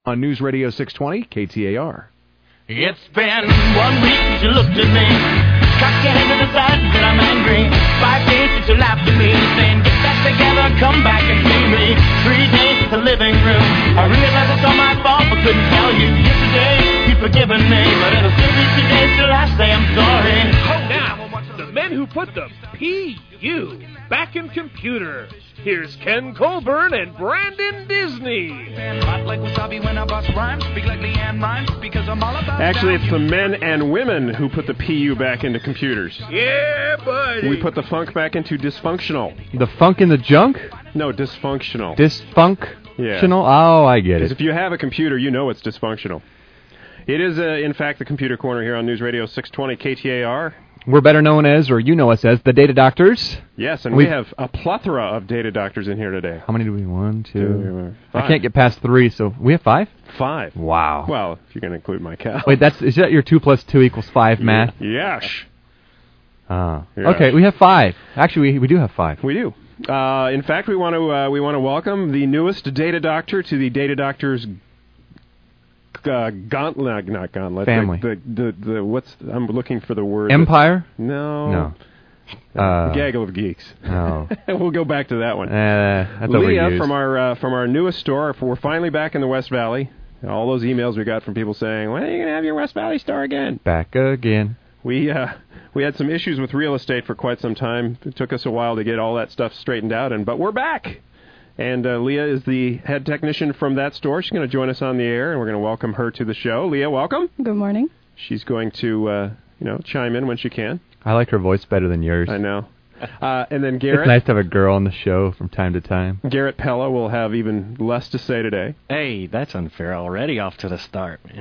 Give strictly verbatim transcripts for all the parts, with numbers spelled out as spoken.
On News Radio six twenty K T A R. It's been one week since you looked at me, cocked your head to the side and said I'm angry. Five days since you laughed at me, saying get back together, come back and see me. Three days since the living room, I realized it's all my fault but couldn't tell you. Yesterday you'd forgiven me, but it'll still be two days till I say I'm sorry. Now, the men who put the P U back in computer. Here's Ken Colburn and Brandon Disney. Actually, it's the men and women who put the P U back into computers. Yeah, buddy. We put the funk back into dysfunctional. The funk in the junk? No, dysfunctional. Dysfunctional? Yeah. Oh, I get Because it. if you have a computer, you know it's dysfunctional. It is, uh, in fact, the Computer Corner here on News Radio six twenty K T A R. We're better known as, or you know us as, the Data Doctors. Yes, and We've, we have a plethora of data doctors in here today. How many do we? One, two. Two I can't get past three, so we have five? Five. Wow. Well, if you're going to include my cow. Wait, that's is that your two plus two equals five math? Yes. Uh, Yes. Okay, we have five. Actually, we, we do have five. We do. Uh, in fact, we want to uh, we want to welcome the newest data doctor to the Data Doctors uh, gauntlet, not gauntlet. Family. The, the, the, the what's I'm looking for the word. Empire? No. No. Uh, Gaggle of Geeks. No. We'll go back to that one. Uh, that's Leah overused. from our uh, from our newest store. We're finally back in the West Valley. All those emails we got from people saying, "When are you going to have your West Valley store again?" Back again. We uh, we had some issues with real estate for quite some time. It took us a while to get all that stuff straightened out, and but we're back. And uh, Leah is the head technician from that store. She's going to join us on the air, and we're going to welcome her to the show. Leah, welcome. Good morning. She's going to uh, you know chime in when she can. I like her voice better than yours. I know. Uh, and then Garrett. It's nice to have a girl on the show from time to time. Garrett Pella will have even less to say today. Hey, that's unfair already off to the start, man.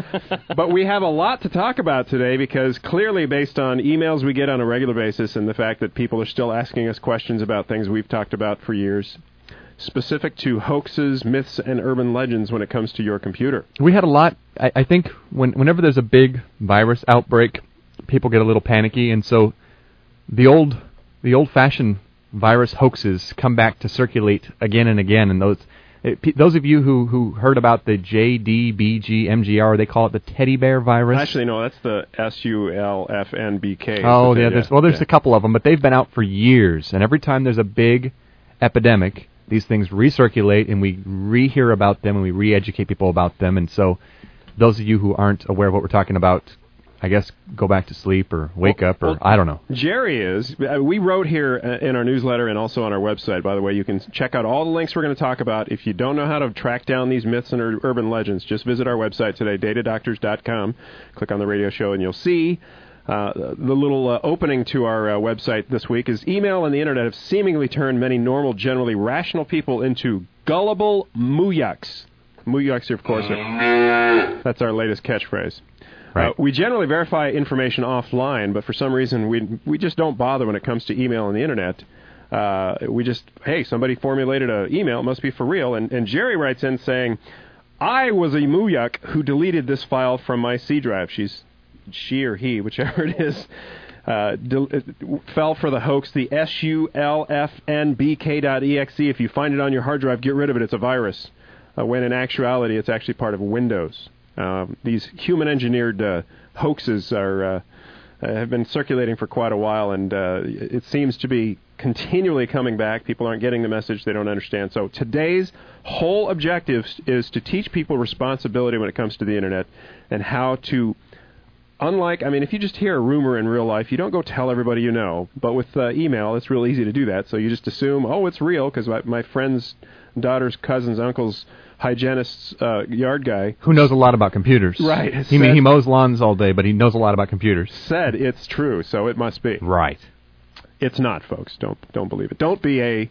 But we have a lot to talk about today because clearly based on emails we get on a regular basis and the fact that people are still asking us questions about things we've talked about for years, specific to hoaxes, myths, and urban legends when it comes to your computer. We had a lot. I, I think when, whenever there's a big virus outbreak, people get a little panicky, and so the old... The old-fashioned virus hoaxes come back to circulate again and again, and those it, p- those of you who, who heard about the J D B G M G R, they call it the teddy bear virus. Actually, no, that's the S U L F N B K. Oh, the yeah, thing, there's, well, there's yeah. a couple of them, but they've been out for years, and every time there's a big epidemic, these things recirculate, and we re-hear about them, and we re-educate people about them, and so those of you who aren't aware of what we're talking about, I guess go back to sleep or wake well, up or well, I don't know. Jerry is. Uh, we wrote here uh, in our newsletter and also on our website, by the way. You can check out all the links we're going to talk about. If you don't know how to track down these myths and ur- urban legends, just visit our website today, data doctors dot com. Click on the radio show and you'll see uh, the little uh, opening to our uh, website this week is email and the internet have seemingly turned many normal, generally rational people into gullible mooyucks. Mooyucks, of course, are, that's our latest catchphrase. Right. Uh, we generally verify information offline, but for some reason we we just don't bother when it comes to email and the internet. Uh, we just, hey, somebody formulated an email, it must be for real. And, and Jerry writes in saying, I was a mooyuk who deleted this file from my C drive. She's she or he, whichever it is, uh, del- fell for the hoax, the S U L F N B K dot E X E. If you find it on your hard drive, get rid of it. It's a virus. Uh, when in actuality, it's actually part of Windows. Uh, these human-engineered uh, hoaxes are uh, have been circulating for quite a while, and uh, it seems to be continually coming back. People aren't getting the message. They don't understand. So today's whole objective is to teach people responsibility when it comes to the Internet and how to, unlike, I mean, if you just hear a rumor in real life, you don't go tell everybody you know. But with uh, email, it's real easy to do that. So you just assume, oh, it's real because my, my friend's daughter's cousin's uncle's hygienist's uh, yard guy who knows a lot about computers. Right. He said, he mows lawns all day, but he knows a lot about computers. Said it's true, so it must be. Right. It's not, folks. Don't don't believe it. Don't be a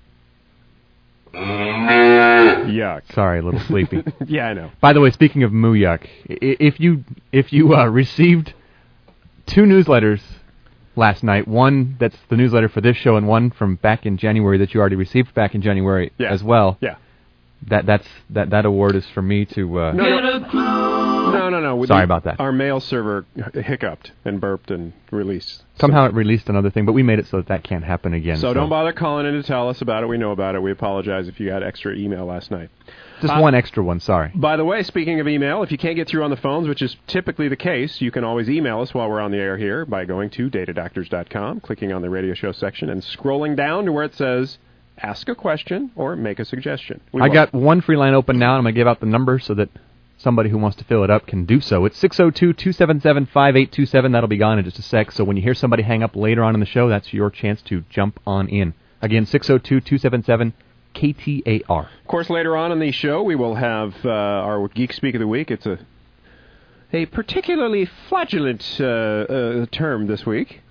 yuck. Sorry, a little sleepy. Yeah, I know. By the way, speaking of moo yuck, if you if you uh, received two newsletters last night, one that's the newsletter for this show and one from back in January that you already received back in January yeah. as well. Yeah. That that's that, that award is for me to uh, Get a clue. No, no, no. Sorry the, about that. Our mail server hiccuped and burped and released. Somehow it released another thing, but we made it so that that can't happen again. So, so don't bother calling in to tell us about it. We know about it. We apologize if you got extra email last night. Just uh, one extra one, sorry. By the way, speaking of email, if you can't get through on the phones, which is typically the case, you can always email us while we're on the air here by going to data doctors dot com, clicking on the radio show section, and scrolling down to where it says ask a question or make a suggestion. We I will. got one free line open now, and I'm going to give out the number so that somebody who wants to fill it up can do so. It's six oh two, two seven seven, five eight two seven. That'll be gone in just a sec. So when you hear somebody hang up later on in the show, that's your chance to jump on in. Again, six oh two, two seven seven, K T A R. Of course, later on in the show, we will have uh, our Geek Speak of the Week. It's a a particularly flagellant uh, uh, term this week.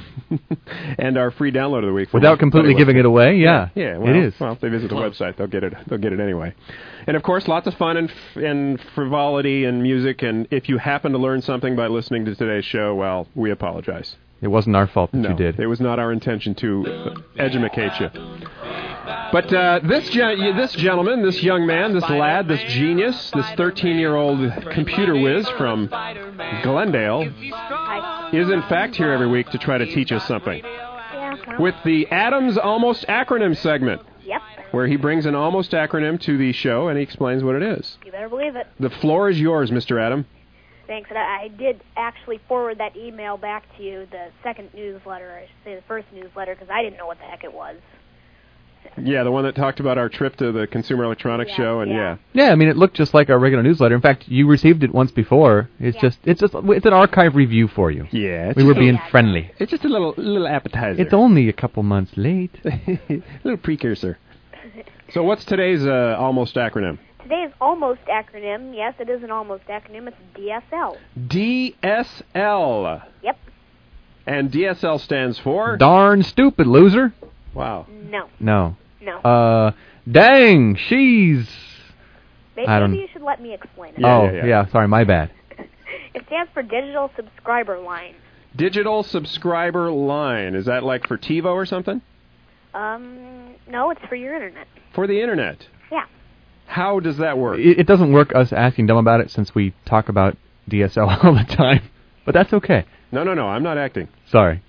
And our free download of the week. Without completely giving it away, yeah. Yeah, yeah well, it is. Well, if they visit the website, they'll get it. They'll get it anyway. And of course, lots of fun and, f- and frivolity and music. And if you happen to learn something by listening to today's show, well, we apologize. It wasn't our fault that no, you did. It was not our intention to uh, edumacate you. But uh, this gen- this gentleman, this young man, this lad, this genius, this thirteen-year-old computer whiz from Glendale is in fact here every week to try to teach us something. Yeah. With the Adams Almost Acronym segment, Yep. where he brings an almost acronym to the show and he explains what it is. You better believe it. The floor is yours, Mister Adam. Thanks. And I I did actually forward that email back to you, the second newsletter, I should say the first newsletter, because I didn't know what the heck it was. Yeah, the one that talked about our trip to the Consumer Electronics Yeah, Show, and yeah. yeah. Yeah, I mean, it looked just like our regular newsletter. In fact, you received it once before. It's Yeah. just, it's just, it's an archive review for you. Yeah, it's We were just, being Yeah. friendly. it's just a little little appetizer. It's only a couple months late. a little precursor. So what's today's uh, almost acronym? Today's almost acronym, yes, it is an almost acronym, it's D S L. D S L. Yep. And D S L stands for? Darn stupid, loser. Wow. No. No. No. Uh, dang, she's... Maybe, I don't- maybe you should let me explain it. Yeah, oh, yeah, yeah. sorry, my bad. It stands for Digital Subscriber Line. Digital Subscriber Line. Is that like for TiVo or something? Um, no, it's for your internet. For the Internet. Yeah. How does that work? It, it doesn't work us asking them about it since we talk about D S L all the time. But that's okay. No, no, no. I'm not acting. Sorry.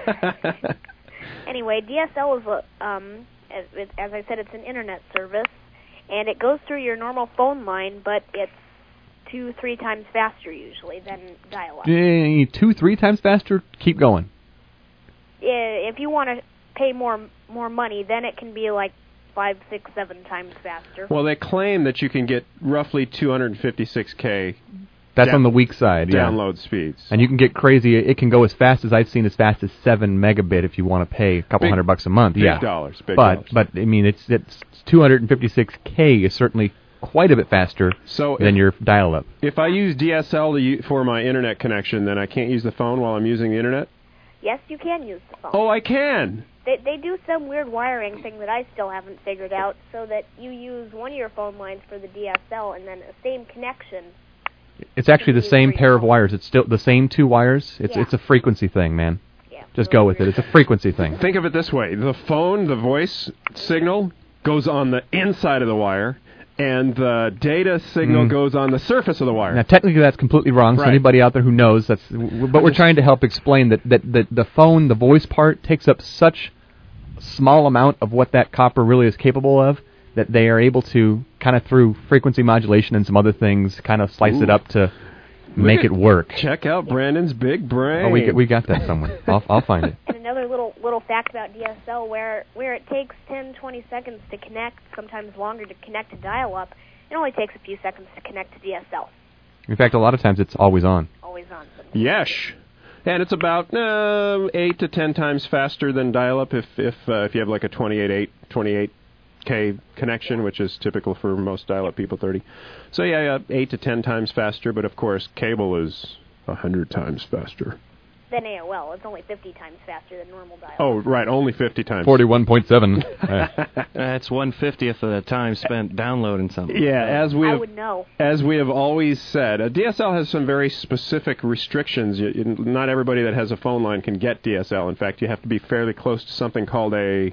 Anyway, D S L is, a, um, as, it- as I said, it's an internet service, and it goes through your normal phone line, but it's two, three times faster usually than dial-up. Eh, Two, three times faster? Keep going. I- If you want to pay more more money, then it can be like five, six, seven times faster. Well, they claim that you can get roughly two hundred fifty-six K That's Down- on the weak side, yeah. download speeds. And you can get crazy. It can go as fast as I've seen, as fast as seven megabit if you want to pay a couple Big- hundred bucks a month. Big yeah, dollars. Big but dollars. but I mean, it's it's two hundred fifty-six K is certainly quite a bit faster So than if, your dial-up. if I use D S L to u- for my internet connection, then I can't use the phone while I'm using the internet? Yes, you can use the phone. Oh, I can. They they do some weird wiring thing that I still haven't figured out, so that you use one of your phone lines for the D S L and then the same connection. It's actually the Can you same use pair of your phone? wires. It's still the same two wires. It's Yeah. it's a frequency thing, man. Yeah. Just really go with it. weird. It's a frequency thing. Think of it this way. The phone, the voice signal, goes on the inside of the wire, and the data signal Mm. goes on the surface of the wire. Now, technically, that's completely wrong. So Right. anybody out there who knows, that's. But we're trying to help explain that that, that the phone, the voice part, takes up such a small amount of what that copper really is capable of that they are able to kind of through frequency modulation and some other things, kind of slice it Ooh. up to make at- it work. Check out Brandon's big brain. Oh, we get, we got that somewhere. I'll I'll find it. And another little little fact about D S L, where where it takes ten, twenty seconds to connect, sometimes longer to connect to dial-up, it only takes a few seconds to connect to D S L. In fact, a lot of times it's always on. Always on. Yesh. And it's about uh, eight to ten times faster than dial-up if if uh, if you have like a twenty-eight eight, twenty-eight K connection, which is typical for most dial-up people, thirty. So yeah, yeah, eight to ten times faster. But of course, cable is a hundred times faster. Then A O L, it's only fifty times faster than normal dial-up. Oh, right, only fifty times. Forty-one point seven. That's one fiftieth of the time spent downloading something. Yeah, as we I have, would know. as we have always said, a D S L has some very specific restrictions. You, you- not everybody that has a phone line can get D S L. In fact, you have to be fairly close to something called a.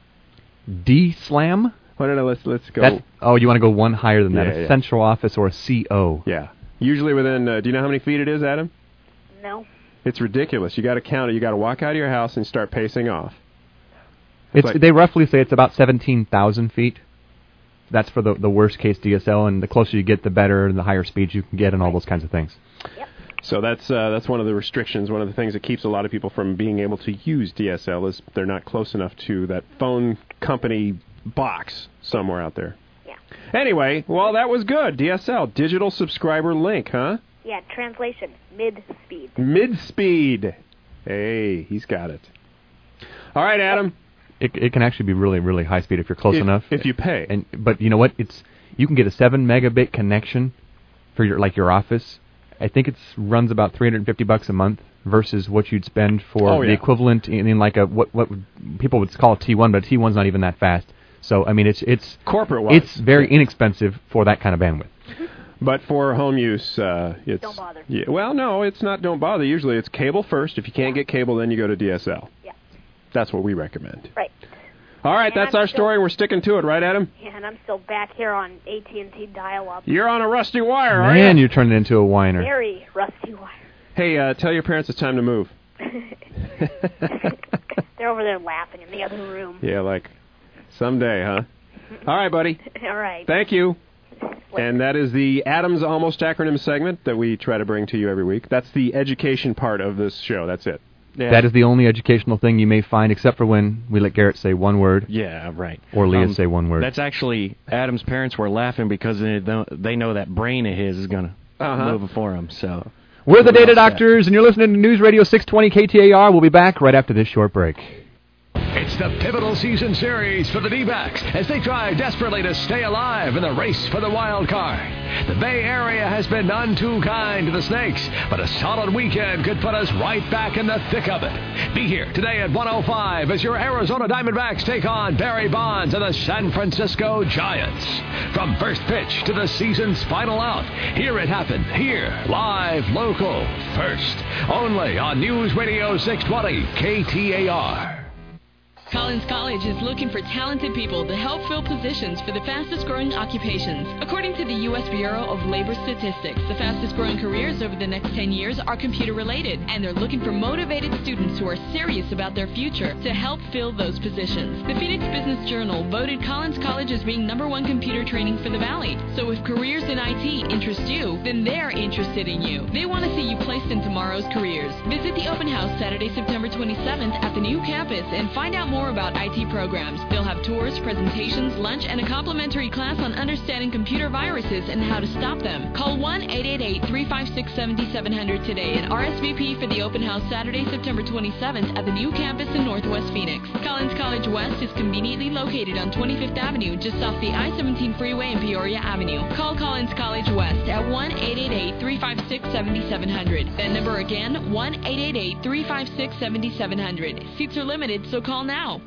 D slam. Why don't I let's let's go. That's, oh, you want to go one higher than that? Yeah, A yeah. central office or a C O. Yeah. Usually within, uh, do you know how many feet it is, Adam? No. It's ridiculous. You got to count it. You got to walk out of your house and start pacing off. It's, like- they roughly say it's about seventeen thousand feet. That's for the, the worst case D S L, and the closer you get, the better, and the higher speeds you can get, and all those kinds of things. Yep. So that's uh, that's one of the restrictions. One of the things that keeps a lot of people from being able to use D S L is they're not close enough to that phone company box somewhere out there. Yeah. Anyway, well, that was good. D S L, digital subscriber link, huh? Yeah, translation, mid-speed. Mid-speed. Hey, he's got it. All right, Adam. It, it can actually be really, really high speed if you're close if, enough. If you pay. And but you know what? It's you can get a seven megabit connection for your like your office. I think it runs about three hundred fifty bucks a month versus what you'd spend for Oh, the yeah. equivalent in, in like a what what would, people would call a T one, but a T one's not even that fast. So I mean, it's it's corporate-wise. it's very inexpensive for that kind of bandwidth. But for home use, uh, it's... Don't bother. Yeah, well, no, it's not don't bother. Usually it's cable first. If you can't get cable, then you go to D S L. Yeah. That's what we recommend. Right. All right, And that's I'm our still- story. We're sticking to it, right, Adam? Yeah, and I'm still back here on A T and T dial-up. You're on a rusty wire, aren't Man, you? you're turning into a whiner. Very rusty wire. Hey, uh, tell your parents it's time to move. They're over there laughing in the other room. Yeah, like someday, huh? All right, buddy. All right. Thank you. And that is the Adams Almost acronym segment that we try to bring to you every week. That's the education part of this show. That's it. Yeah. That is the only educational thing you may find, except for when we let Garrett say one word Yeah, right. or Leah Um, say one word. That's actually, Adam's parents were laughing because they, don't, they know that brain of his is going to Uh-huh. move it for him, so... We're the We're Data all set. Doctors, and you're listening to News Radio six twenty K T A R. We'll be back right after this short break. It's the pivotal season series for the D-backs as they try desperately to stay alive in the race for the wild card. The Bay Area has been none too kind to the Snakes, but a solid weekend could put us right back in the thick of it. Be here today at one oh five as your Arizona Diamondbacks take on Barry Bonds and the San Francisco Giants. From first pitch to the season's final out, here it happened, here, live, local, first, only on News Radio six twenty K T A R. Collins College is looking for talented people to help fill positions for the fastest growing occupations. According to the U S Bureau of Labor Statistics, the fastest growing careers over the next ten years are computer related, and they're looking for motivated students who are serious about their future to help fill those positions. The Phoenix Business Journal voted Collins College as being number one computer training for the Valley. So if careers in I T interest you, then they're interested in you. They want to see you placed in tomorrow's careers. Visit the open house Saturday, September twenty-seventh at the new campus and find out more about I T programs. They'll have tours, presentations, lunch, and a complimentary class on understanding computer viruses and how to stop them. Call one eight eight eight, three five six, seven seven zero zero today and R S V P for the open house Saturday, September twenty-seventh at the new campus in Northwest Phoenix. Collins College West is conveniently located on twenty-fifth Avenue, just off the I seventeen freeway and Peoria Avenue. Call Collins College West at one eight eight eight, three five six, seven seven zero zero. That number again, one eight eight eight, three five six, seven seven zero zero. Seats are limited, so call now.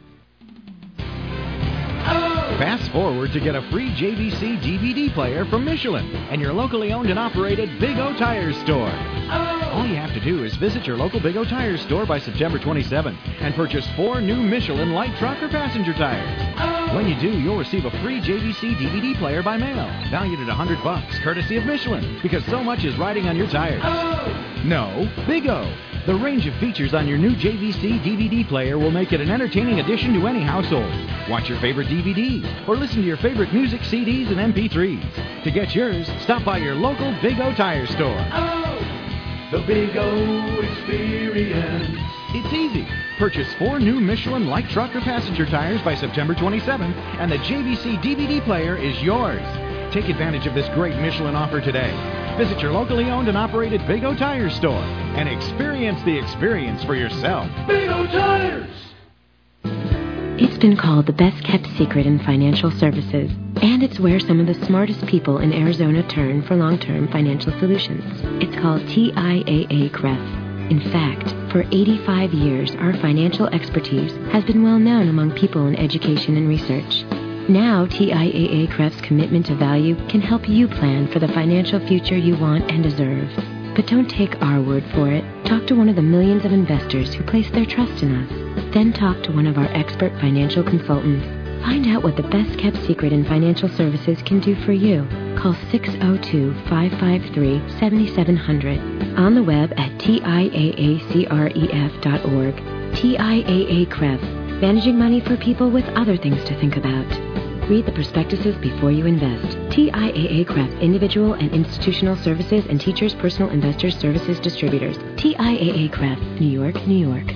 Fast forward to get a free J V C D V D player from Michelin and your locally owned and operated Big O Tires store. All you have to do is visit your local Big O Tires store by September twenty-seventh and purchase four new Michelin light truck or passenger tires. When you do, you'll receive a free J V C D V D player by mail, valued at one hundred bucks, courtesy of Michelin, because so much is riding on your tires. No, Big O. The range of features on your new J V C D V D player will make it an entertaining addition to any household. Watch your favorite D V Ds or listen to your favorite music C Ds and M P threes. To get yours, stop by your local Big O Tire store. Oh, the Big O experience. It's easy. Purchase four new Michelin light truck or passenger tires by September twenty-seventh, and the J V C D V D player is yours. Take advantage of this great Michelin offer today. Visit your locally owned and operated Big O Tires store and experience the experience for yourself. Big O Tires! It's been called the best-kept secret in financial services, and it's where some of the smartest people in Arizona turn for long-term financial solutions. It's called T I A A C R E F. In fact, for eighty-five years, our financial expertise has been well known among people in education and research. Now, T I A A C R E F's commitment to value can help you plan for the financial future you want and deserve. But don't take our word for it. Talk to one of the millions of investors who place their trust in us. Then talk to one of our expert financial consultants. Find out what the best kept secret in financial services can do for you. Call six oh two, five five three, seven seven zero zero. On the web at T I A A C R E F dot org. T I A A C R E F. Managing money for people with other things to think about. Read the prospectuses before you invest. T I A A C R E F. Individual and institutional services and Teachers Personal Investors Services Distributors. T I A A C R E F. New York, New York.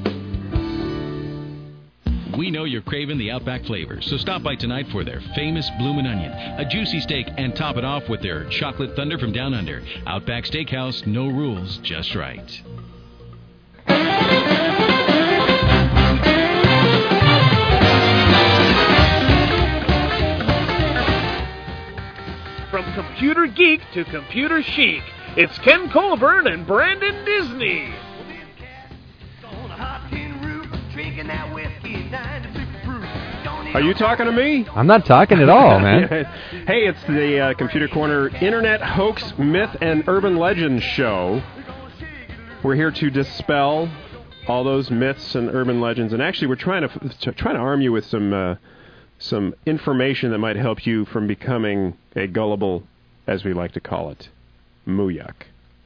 We know you're craving the Outback flavors, so stop by tonight for their famous Bloomin' Onion, a juicy steak, and top it off with their Chocolate Thunder from Down Under. Outback Steakhouse, no rules, just right. From computer geek to computer chic, it's Ken Colburn and Brandon Disney. Are you talking to me? I'm not talking at all, man. Hey, it's the uh, Computer Corner Internet Hoax, Myth, and Urban Legends show. We're here to dispel all those myths and urban legends, and actually, we're trying to f- trying to arm you with some uh, some information that might help you from becoming a gullible, as we like to call it, mooyak.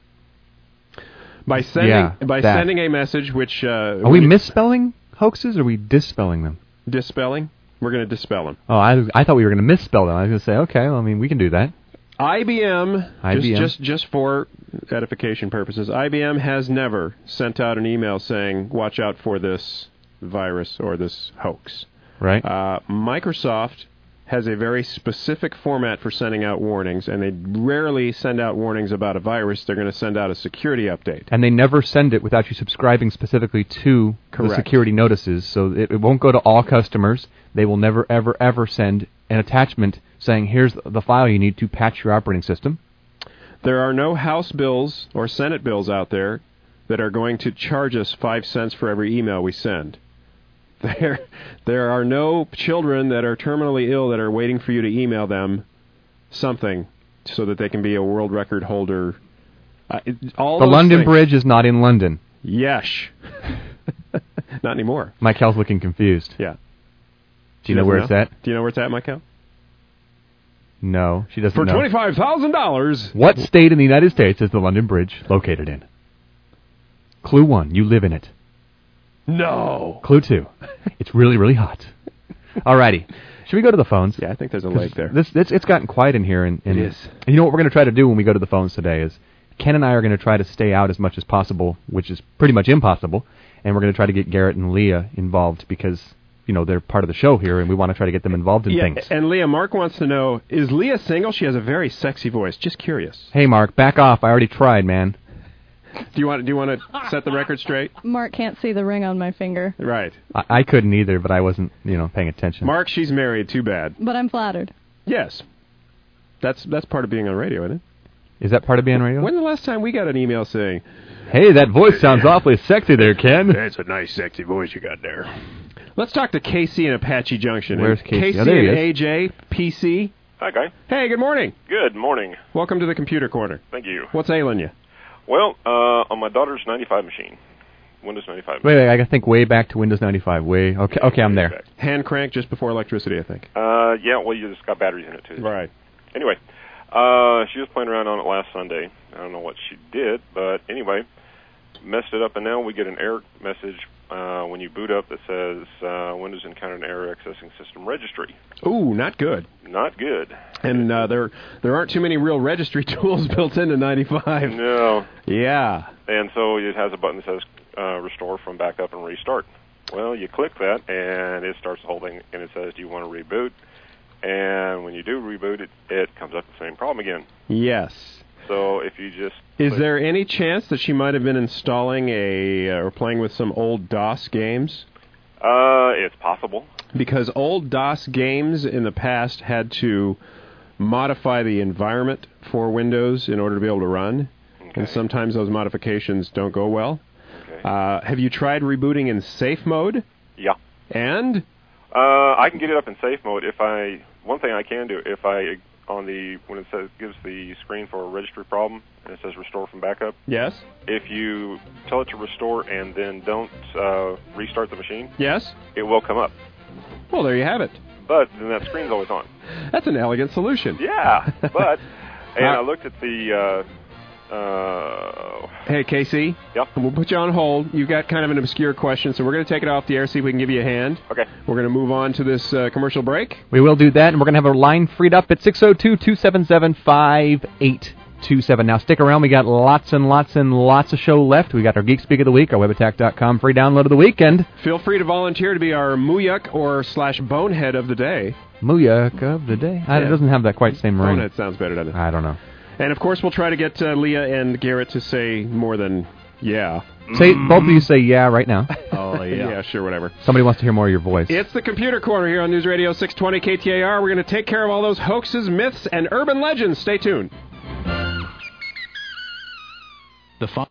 By sending Yeah, by that. sending a message, which uh, Are we misspelling hoaxes or are we dispelling them? dispelling? We're going to dispel them. Oh, I, I thought we were going to misspell them. I was going to say, okay, well, I mean, we can do that. I B M, I B M. Just, just just for edification purposes, I B M has never sent out an email saying, watch out for this virus or this hoax. Right. Uh, Microsoft has a very specific format for sending out warnings, and they rarely send out warnings about a virus. They're going to send out a security update. And they never send it without you subscribing specifically to Correct. the security notices, so it, it won't go to all customers. They will never, ever, ever send an attachment saying, here's the file you need to patch your operating system. There are no House bills or Senate bills out there that are going to charge us five cents for every email we send. There, there are no children that are terminally ill that are waiting for you to email them something so that they can be a world record holder. Uh, it, all the those London things. Bridge is not in London. Yes. Not anymore. Michael's looking confused. Yeah. Do you know where it's at? Do you know where it's at, Michael? No, she doesn't For know. twenty-five thousand dollars. What state in the United States is the London Bridge located in? Clue one, you live in it. No. Clue two, it's really, really hot. Alrighty. Should we go to the phones? Yeah, I think there's a lake there. This, it's, it's gotten quiet in here. And, and It is. And you know what we're going to try to do when we go to the phones today is Ken and I are going to try to stay out as much as possible, which is pretty much impossible, and we're going to try to get Garrett and Leah involved because, you know, they're part of the show here, and we want to try to get them involved in Yeah, things. and Leah, Mark wants to know, is Leah single? She has a very sexy voice. Just curious. Hey, Mark, back off. I already tried, man. Do you want do you want to set the record straight? Mark can't see the ring on my finger. Right. I, I couldn't either, but I wasn't, you know, paying attention. Mark, she's married. Too bad. But I'm flattered. Yes. That's that's part of being on radio, isn't it? Is that part of being on radio? When's the last time we got an email saying, hey, that voice sounds awfully sexy there, Ken. that's a nice, sexy voice you got there. Let's talk to Casey in Apache Junction. Where's Casey? Casey Oh, there he and is. A J, P C. Hi, Guy. Hey, good morning. Good morning. Welcome to the Computer Corner. Thank you. What's ailing you? Well, uh, on my daughter's ninety-five machine, Windows ninety-five. Wait, wait, I gotta think way back to Windows ninety-five. Way, okay, okay, I'm there. Hand crank just before electricity, I think. Uh, yeah, well, you just got batteries in it, too. Right. Anyway, uh, she was playing around on it last Sunday. I don't know what she did, but anyway, messed it up, and now we get an error message uh, when you boot up that says uh, Windows encountered an error accessing system registry. Ooh, not good. Not good. And uh, there there aren't too many real registry tools built into ninety-five. No. Yeah. And so it has a button that says uh, restore from backup and restart. Well, you click that, and it starts the whole thing, and it says, do you want to reboot? And when you do reboot it, it comes up the same problem again. Yes. So if you just... Is click- there any chance that she might have been installing a uh, or playing with some old DOS games? Uh, it's possible. Because old DOS games in the past had to modify the environment for Windows in order to be able to run. Okay. And sometimes those modifications don't go well. Okay. Uh, have you tried rebooting in safe mode? Yeah. And? Uh, I can get it up in safe mode if I... One thing I can do, if I... On the when it says gives the screen for a registry problem and it says restore from backup. Yes. If you tell it to restore and then don't uh, restart the machine. Yes. It will come up. Well, there you have it. but then that screen's always on. That's an elegant solution. Yeah, but and Uh, I looked at the. Uh, uh, Hey, Casey. Yep. We'll put you on hold. You've got kind of an obscure question, so we're going to take it off the air, see if we can give you a hand. Okay. We're going to move on to this uh, commercial break. We will do that, and we're going to have a line freed up at six oh two, two seven seven, five eight two seven. Now, stick around. We got lots and lots and lots of show left. We got our Geek Speak of the Week, our web attack dot com free download of the weekend. Feel free to volunteer to be our Mooyuk or slash Bonehead of the day. Mooyuk of the day? Uh, Yeah. It doesn't have that quite same ring. Bonehead sounds better, doesn't it? I don't know. And, of course, we'll try to get uh, Leah and Garrett to say more than yeah. Say Both of you say yeah right now. Oh, yeah. Yeah, sure, whatever. Somebody wants to hear more of your voice. It's the Computer Corner here on News Radio six twenty K T A R. We're going to take care of all those hoaxes, myths, and urban legends. Stay tuned. The fo-